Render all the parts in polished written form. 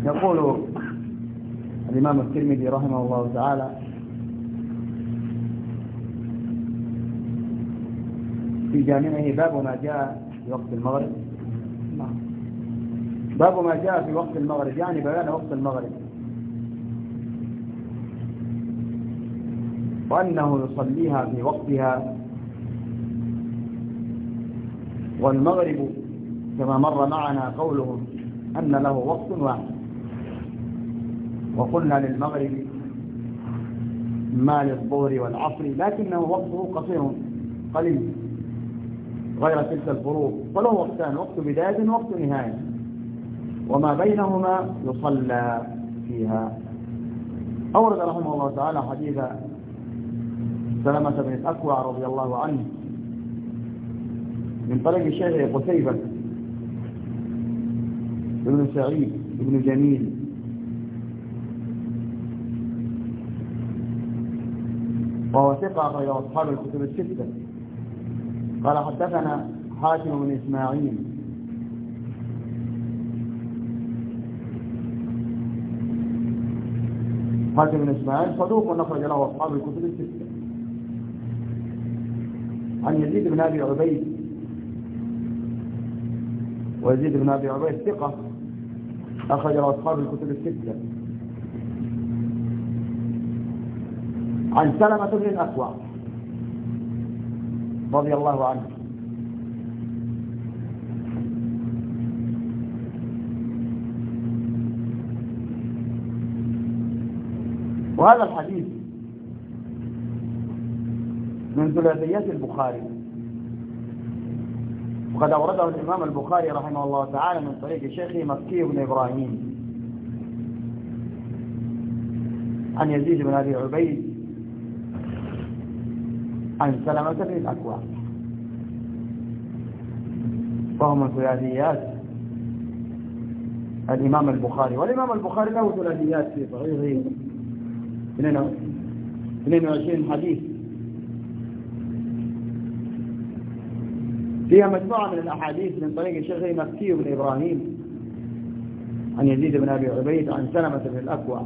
يقول الإمام الترمذي رحمه الله تعالى في جامعه باب ما جاء في وقت المغرب. باب ما جاء في وقت المغرب يعني بيان وقت المغرب، وأنه يصليها في وقتها. والمغرب كما مر معنا قولهم أن له وقت واحد، وقلنا للمغرب ما للظهر والعصر، لكنه وقته قصير قليل غير تلك الفروض، فله وقتان: وقت بداية ووقت نهاية، وما بينهما يصلى فيها. أورد رحمه الله تعالى حديث سلمة بن الأكوع رضي الله عنه من طريق الشيخ قتيبة بن سعيد بن جميل وهو ثقة أخرج أصحاب الكتب الستة. قال حدثنا حاتم بن إسماعيل حاتم بن إسماعيل صدوق أخرج له أصحاب الكتب الستة، عن يزيد بن أبي عبيد، ويزيد بن أبي عبيد ثقة أخرج له أصحاب الكتب الستة، عن سلمة بن الأكوع رضي الله عنه وهذا الحديث من ثلاثيات البخاري، وقد أورده الإمام البخاري رحمه الله تعالى من طريق شيخه مكي بن إبراهيم عن يزيد بن أبي عبيد عن سلمة بن الأكوع، وهو من ثلاثيات الإمام البخاري. والإمام البخاري له ثلاثيات في صحيحه 22 حديث، فيها مجموعة من الأحاديث من طريق الشيخ مكي بن إبراهيم عن يزيد بن أبي عبيد عن سلمة بن الأكوع.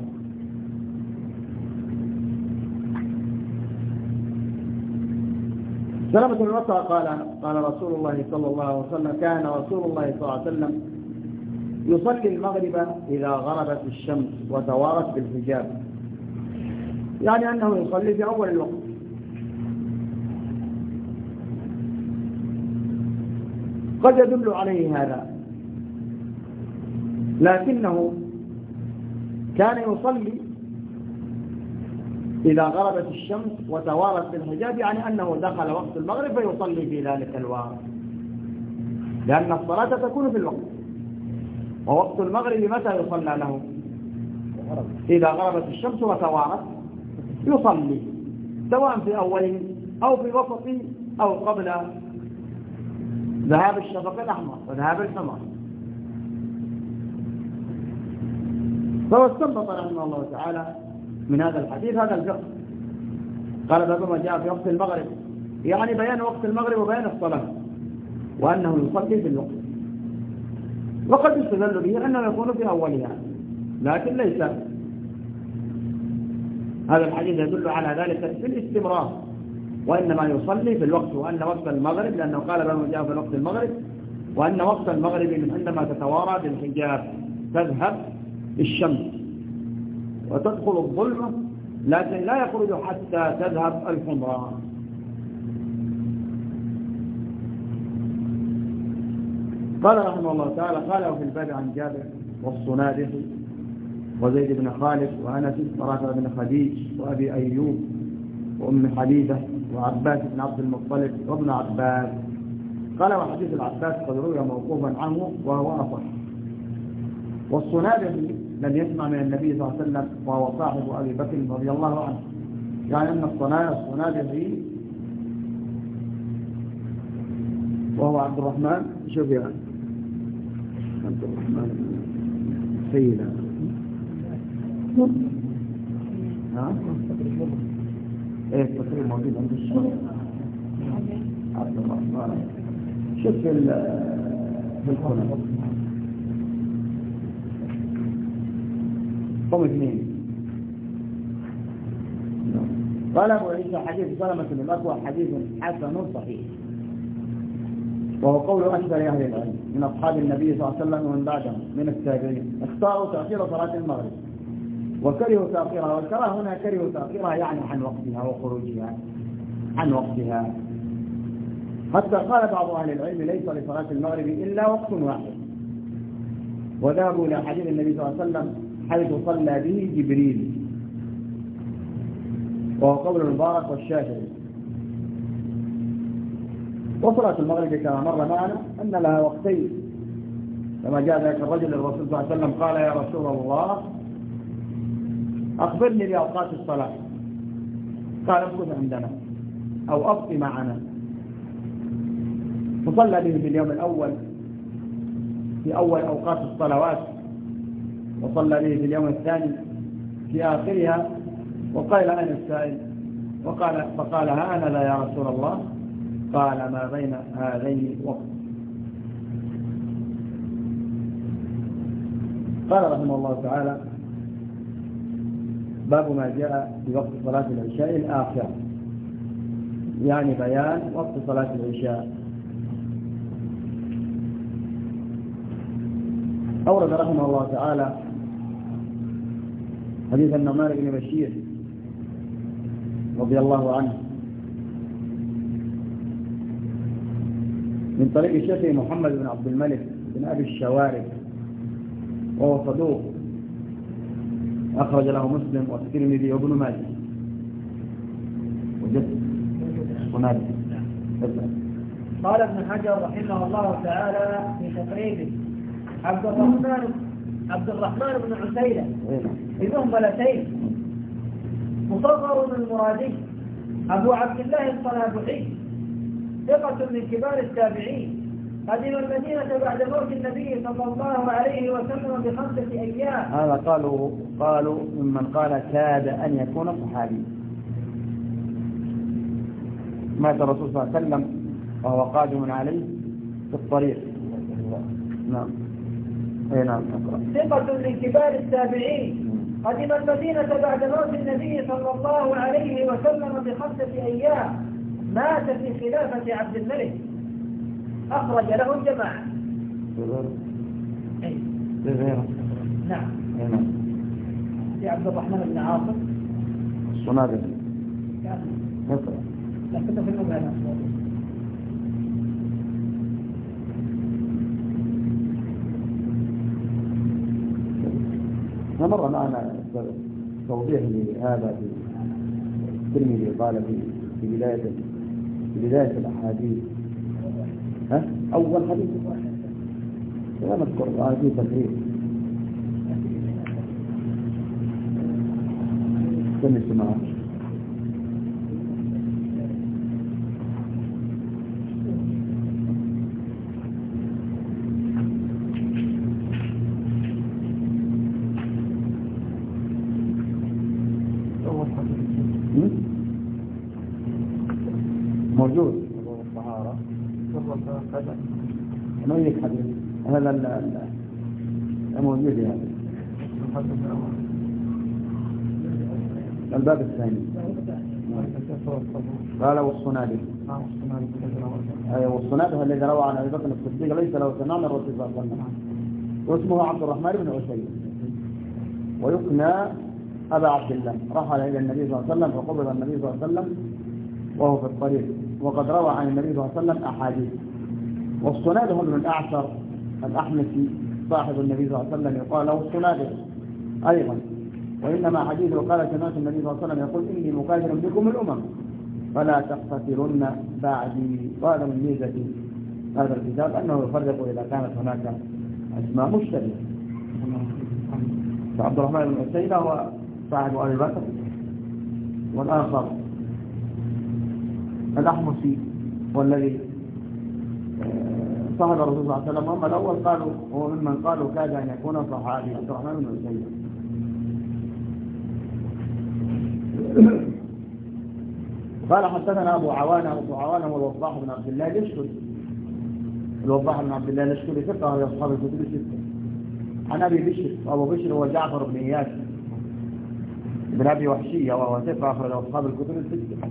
سلمة بن الأكوع قال رسول الله صلى الله عليه وسلم: كان رسول الله صلى الله عليه وسلم يصلي المغرب إذا غربت الشمس وتوارت بالحجاب، يعني أنه يصلي في أول الوقت. قد يدل عليه هذا، لكنه كان يصلي إذا غربت الشمس وتوارت بالحجاب، يعني أنه دخل وقت المغرب فيصلي في ذلك الوقت، لأن الصلاة تكون في الوقت. ووقت المغرب متى يصلى له؟ إذا غربت الشمس وتوارت يصلي، سواء في أوله أو في وسطه أو قبل ذهاب الشفق الأحمر وذهاب الحمر. فاستنبط رحمه الله تعالى من هذا الحديث هذا الفقه. قال: باب ما جاء في وقت المغرب، يعني بيان وقت المغرب وبيان الصلاة، وأنه يصلي في الوقت. وقد يستدل به أنه يكون في أولها، لكن ليس هذا الحديث يدل على ذلك في الاستمرار، وإنما يصلي في الوقت. وأن وقت المغرب، لأنه قال بما جاء في وقت المغرب، وأن وقت المغرب من عندما تتوارى بالحجاب تذهب الشمس وتدخل الظلمة، لكن لا يخرج حتى تذهب الحمراء. قال رحمه الله تعالى: قال في الباب عن جابر والصنادق وزيد بن خالد وأنس ورافع بن خديج وأبي أيوب وأم حبيبة وعباس بن عبد المطلب وابن عباس. قال: وحديث العباس قد روي موقوفا عنه وهو أصح. والصنادق لم يسمع من النبي صلى الله عليه وسلم، وهو صاحب أبي بكر رضي الله عنه، يعني أن الصنادق وهو عبد الرحمن شوفيان عبد الرحمن سيدنا ايه التصريح موجود عند الشيخ عبد الرحمن. شوف في القناة هم اثنين. قال أبو عيسى حديث سلمة بن الأكوع حديث حسن صحيح، وهو قول أكثر أهل العلم من أصحاب النبي صلى الله عليه وسلم ومن بعدهم من التابعين. اختاروا تأخير صلاة المغرب وكرهوا تأخيرها، والكراهة هنا كرهوا تأخيرها يعني عن وقتها وخروجها عن وقتها، حتى قال بعض أهل العلم ليس لصلاة المغرب إلا وقت واحد، وذهبوا إلى حديث النبي صلى الله عليه وسلم حيث صلى به جبريل، وهو قول المبارك والشافعي. وصلاة المغرب كما مر معنا أن لها وقتين، كما جاء ذلك الرجل للرسول صلى الله عليه وسلم قال يا رسول الله أخبرني بأوقات الصلاة، قال امكث عندنا أو أبق معنا. فصلى به في اليوم الأول في أول أوقات الصلوات، وصلى به في اليوم الثاني في آخرها، وقال أين السائل؟ فقال ها أنا لا يا رسول الله، قال ما بين هذين وقت. قال رحمه الله تعالى باب ما جاء في وقت صلاة العشاء الآخرة، يعني بيان وقت صلاة العشاء. أورد رحمه الله تعالى حديث النعمان بن بشير رضي الله عنه من طريق الشيخ محمد بن عبد الملك بن أبي الشوارب، وهو صدوق أخرج له مسلم والترمذي وابن ماجه. قال ابن حجر رحمه الله تعالى في تقريبه عبد الرحمن بن عسيلة بمهملتين، مصغر المرادي، أبو عبد الله الصنابحي، ثقة من كبار التابعين، قدم المدينة بعد موت النبي صلى الله عليه وسلم ب5 أيام. هذا قالوا ممن قال كاد أن يكون صحابي. مات الرسول صلى الله عليه وسلم وهو قادم عليه في الطريق. نعم. نعم. ثقة من كبار التابعين، قدم المدينة بعد موت النبي صلى الله عليه وسلم ب5 أيام، مات في خلافة عبد الملك، أخرج له الجماعة. نعم. في عبد الرحمن بن عاصم الصنابحي. لا كنت في المبهنة. مر معنا توضيح لهذا في الترمذي، قال في بداية الأحاديث أول حديث لا نذكر في تقريب كم السماعة موجود الطهارة ما يك حديث هذا موجود هذا الباب الثاني. قال والصنادق والصنادق الذي روى عن ابي بكر الصديق ليس له سماع من الرسول صلى الله عليه وسلم، واسمه عبد الرحمن بن عسيلة، ويكنى ابا عبد الله، رحل الى النبي صلى الله عليه وسلم فقبض النبي صلى الله عليه وسلم وهو في الطريق، وقد روى عن النبي صلى الله عليه وسلم أحاديث. والصنادق بن الأعشر الأحمسي صاحب النبي صلى الله عليه وسلم يقال له الصنادق أيضا، وإنما حديثه قال سمعت النبي صلى الله عليه وسلم يقول إني مكاثر بكم الأمم فلا تقتتلن بعدي. وهذا من ميزة هذا الكتاب أنه يفرق إذا كانت هناك أسماء مشتبهة. فعبد الرحمن بن عسيلة هو صاحب أبي بكر، والآخر الأحمسي والذي صاحب الرسول صلى الله عليه وسلم. أما الأول قالوا هو ممن قالوا كاد أن يكون صحابي عبد الرحمن بن عسيلة. قال حدثنا أبو عوانة هو الوضاح بن عبد الله اليشكري. الوضاح بن عبد الله اليشكري ثقة وهي أصحاب الكتب الستة. عن أبي بشر، وأبو بشر هو جعفر بن إياس بن أبي وحشية وهو ثقة أخرج أصحاب الكتب الستة.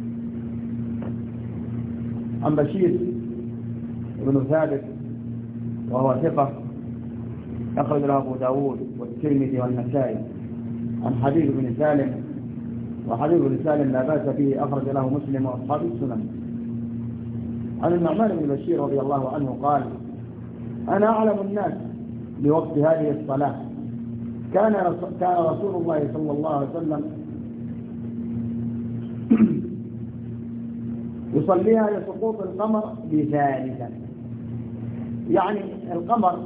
عن بشير بن ثابت وهو ثقة أخرج له أبو داود والترمذي والنسائي. عن حبيب بن سالم، وحبيب بن سالم لا بأس به أخرج له مسلم وأصحاب السنن. عن النعمان بن بشير رضي الله عنه قال: أنا أعلم الناس بوقت هذه الصلاة، كان رسول الله صلى الله عليه وسلم يصليها لسقوط القمر بثالثة، يعني القمر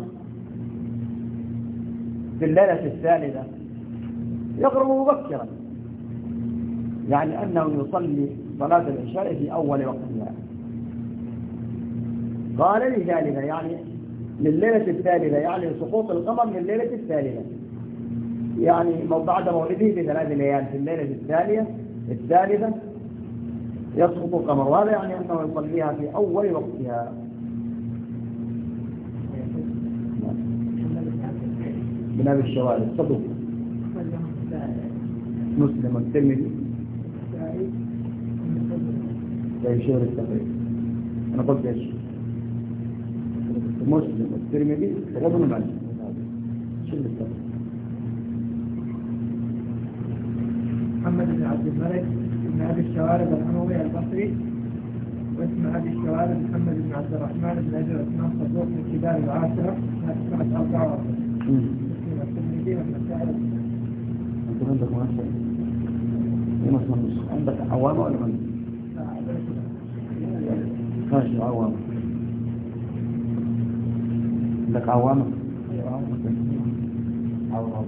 في الليلة الثالثة يغرب مبكرا، يعني أنه يصلي صلاة العشاء في أول وقتها. قال لثالثة يعني لليلة الثالثة، يعني سقوط القمر من الليلة الثالثة، يعني بعد مولده ب3 ليال في الليلة الثالثة يسقط القمر، وهذا يعني أنه يصليها في أول وقتها. من أبي الشوارع صدوق مسلم والترمذي يشير التقريب. أنا قلت إيش؟ مسلم والترمذي وابن ماجه. شو التقريب؟ محمد بن عبد الملك بن أبي الشوارب الأموي البصري، واسم أبي الشوارب محمد بن عبد الرحمن بن أبي عثمان صدوق من كبار العاشرة سنة 44. الترمذي والنسائي. أنت عندك مؤسسة؟ عندك عوامة ولا من؟ ماشي عوامة. عندك عوامة؟ عوامة.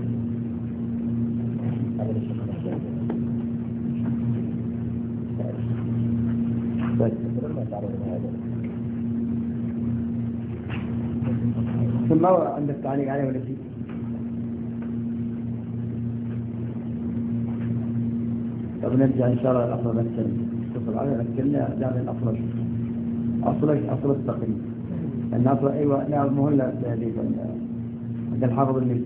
ثم عندك تعليق عليه ولا شيء؟ طب نرجع إن شاء الله الأفضل نتكلم تصل عليه نتكلم دعنا الأفضل أصل التقريب أن أصل أيوة لا مهلة هذه عند الحافظ اللي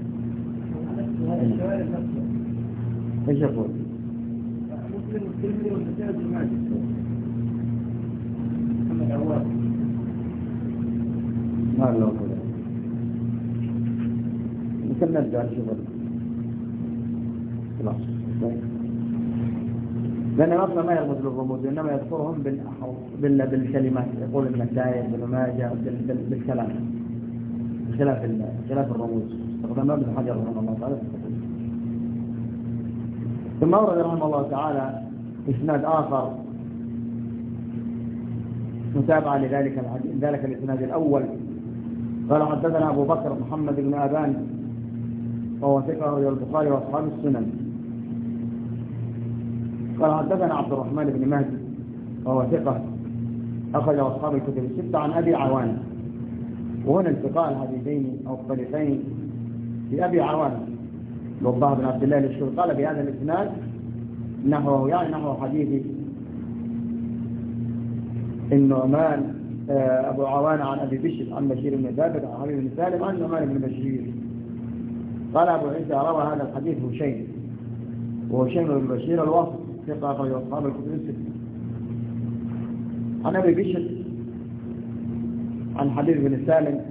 ايش يقول؟ مسلم والترمذي والنسائي وابن ماجه. محمد عواد ما له كذا يمكن نرجع نشوف خلاص، لأن أصلا ما يرمز للرموز إنما يذكرهم بالكلمات، يقول النسائي ابن ماجه بالكلام خلاف الرموز. استخدمها ابن حجر رحمه الله تعالى. ثم ورد رحمه الله تعالى إسناد آخر متابعة لذلك الإسناد الأول. قال: حدثنا أبو بكر محمد بن أبان وهو ثقة أخرجه البخاري وأصحاب السنن. قال: حدثنا عبد الرحمن بن مهدي وهو ثقة أخرج أصحاب الكتب الستة عن أبي عوانة. وهنا التقاء الحديثين أو الطريقين في أبي عوانة لوضاه بن عبد الله الشهري قال بهذا الإسناد نحوه، يعني نحو حديث النعمان أبو عوانة عن أبي بشر عن بشير بن ثابت عن حبيب بن سالم عن النعمان بن بشير. قال أبو عيسى: روى هذا الحديث هشيم، وهشيم بن بشير الواسط ثقة أخرج أصحاب الكتب الستة عن أبي بشر عن حبيب بن سالم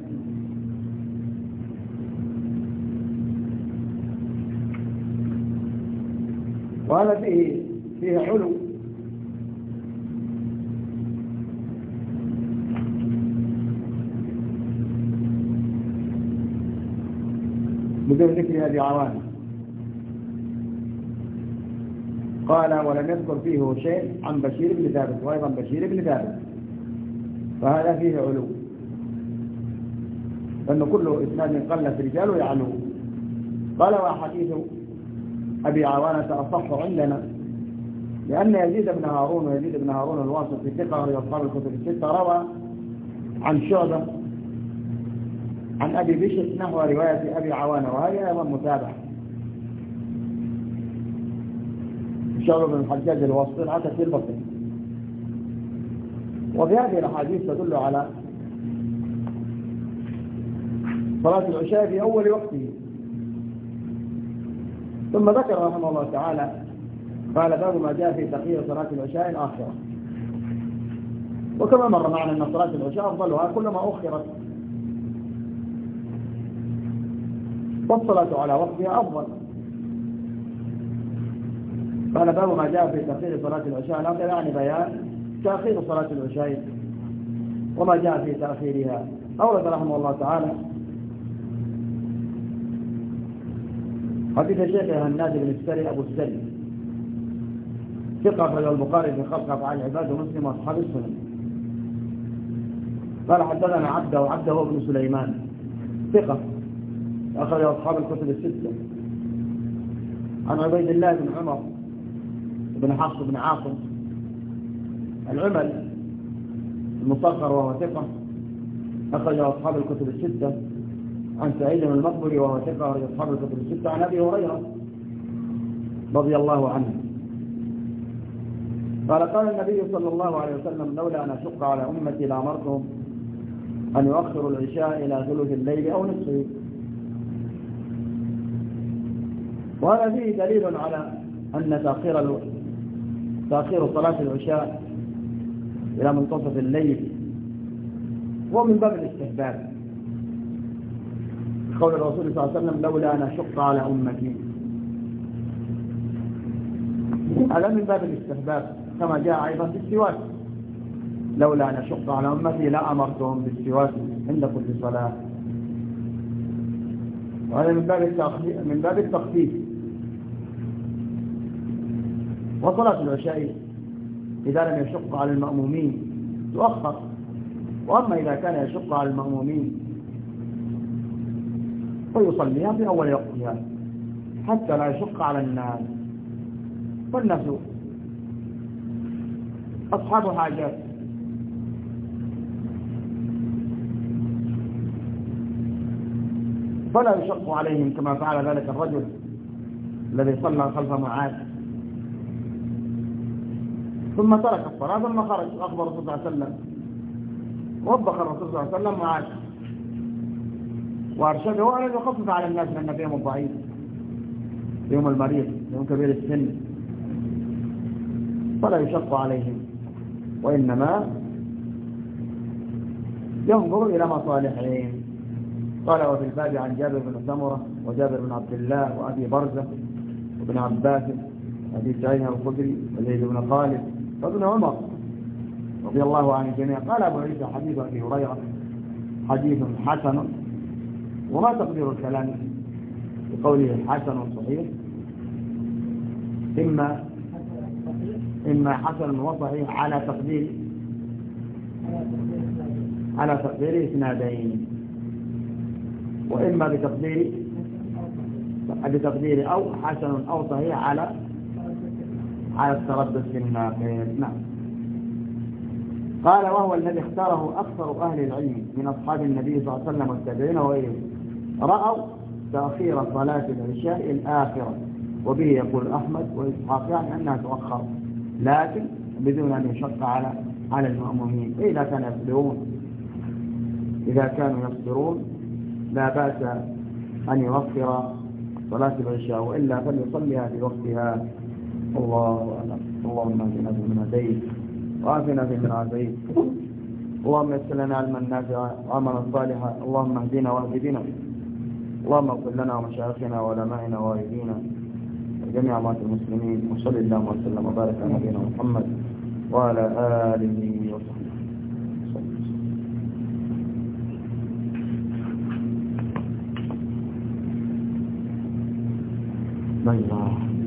وهذا فيه علو بدون ذكر أبي عوانة. قال: ولم يذكر فيه شيء عن بشير بن ثابت، وأيضا بشير بن ثابت، فهذا فيه علو، لأنه كل إسناد قل في رجاله يعلو. قال: وحديث أبي عوانة أصح عندنا، لأن يزيد بن هارون الواسط في ثقة أصحاب الكتب الستة روى عن شعبة عن أبي بشر نحو رواية أبي عوانة، وهي أيضا متابعة. شعبة بن الحجاج الواسطي عن كثير بطن. وفي هذه الأحاديث تدل على صلاة العشاء في أول وقته، ثم ذكر رحمه الله تعالى قال باب ما جاء في تأخير صلاة العشاء الآخرة. وكما مر معنا أن صلاة العشاء أفضلها كلما أخرت، والصلاة على وقتها أفضل. قال باب ما جاء في تأخير صلاة العشاء الآخرة، يعني بيان تأخير صلاة العشاء وما جاء في تأخيرها. أورد رحمه الله تعالى حديث الشيخ هناد بن السري أبو السري ثقة أخرجه البخاري في خلق أفعال العباد ومسلم وأصحاب السنن. قال حدثنا عبده بن سليمان ثقة أخرجه أصحاب الكتب الستة. عن عبيد الله بن عمر بن حفص بن عاصم العمل المصغر وهو ثقة أخرجه أصحاب الكتب الستة. عن سعيد بن المقبري وهو ثقة أخرجه أصحاب الكتب الستة. عن أبي هريرة رضي الله عنه قال قال النبي صلى الله عليه وسلم لولا أن أشق على أمتي لأمرتهم أن يؤخروا العشاء إلى ثلث الليل أو نصفه. وهذا فيه دليل على أن تأخير صلاة العشاء إلى منتصف الليل هو من باب الاستحباب، قول الرسول صلى الله عليه وسلم لولا أن أشق على أمتي، هذا من باب الاستحباب كما جاء أيضا في السواك لولا أن أشق على أمتي لا أمرتهم بالسواك عند كل صلاة. وهذا من باب التخفيف. وصلاة العشاء إذا لم يشق على المأمومين تؤخر، وأما إذا كان يشق على المأمومين فيصليها في أول وقتها حتى لا يشق على الناس، والناس أصحاب حاجات. فلا يشق عليهم كما فعل ذلك الرجل الذي صلى خلف معاذ ثم ترك الصلاة ثم خرج. أخبر الرسول صلى الله عليه وسلم، وبخ الرسول صلى الله عليه وسلم معاذ وأرشده أن يخفف على الناس لأن فيهم الضعيف، فيهم المريض، فيهم كبير السن، فلا يشق عليهم وإنما ينظر إلى مصالحهم. قال وفي الباب عن جابر بن سمرة وجابر بن عبد الله وأبي برزة وابن عباس وأبي سعيد الخدري وزيد بن خالد وابن عمر رضي الله عن الجميع. قال أبو عيسى حديث أبي هريرة حديث حسن. وما تقدير الكلام بقوله حسن صحيح؟ إما حسن وصحيح على تقدير إسنادين، وإما بتقدير أو حسن أو صحيح على التردد في الناقل. نعم. قال وهو الذي اختاره أكثر أهل العلم من أصحاب النبي صلى الله عليه وسلم والتابعين وغيرهم، رأوا تأخير صلاة العشاء الآخرة، وبه يقول أحمد وإسحاق يعني أنها تؤخر لكن بدون أن يشق على المأمومين. إذا كانوا يصبرون لا بأس أن يؤخر صلاة العشاء، وإلا فليصليها في وقتها. الله أعلم. اللهم اهدنا فيمن هديت وعافنا فيمن عافيت، اللهم يسر لنا علما نافعا وعملا صالحا، اللهم اهدنا واهد بنا، اللهم اغفر لنا ومشايخنا وعلمائنا ووالدينا وجميع أموات المسلمين، وصلى الله وسلم وبارك على نبينا محمد وعلى آله وصحبه. الله